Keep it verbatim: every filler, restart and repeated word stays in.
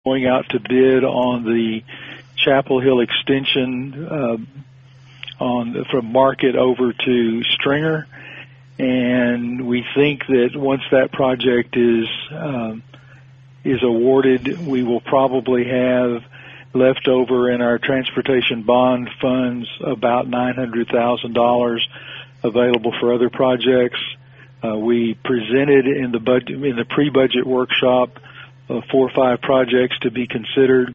going out to bid on the Chapel Hill extension uh, on the, from Market over to Stringer, and we think that once that project is um, is awarded, we will probably have left over in our transportation bond funds about nine hundred thousand dollars available for other projects. Uh, we presented in the budget in the pre-budget workshop uh, four or five projects to be considered.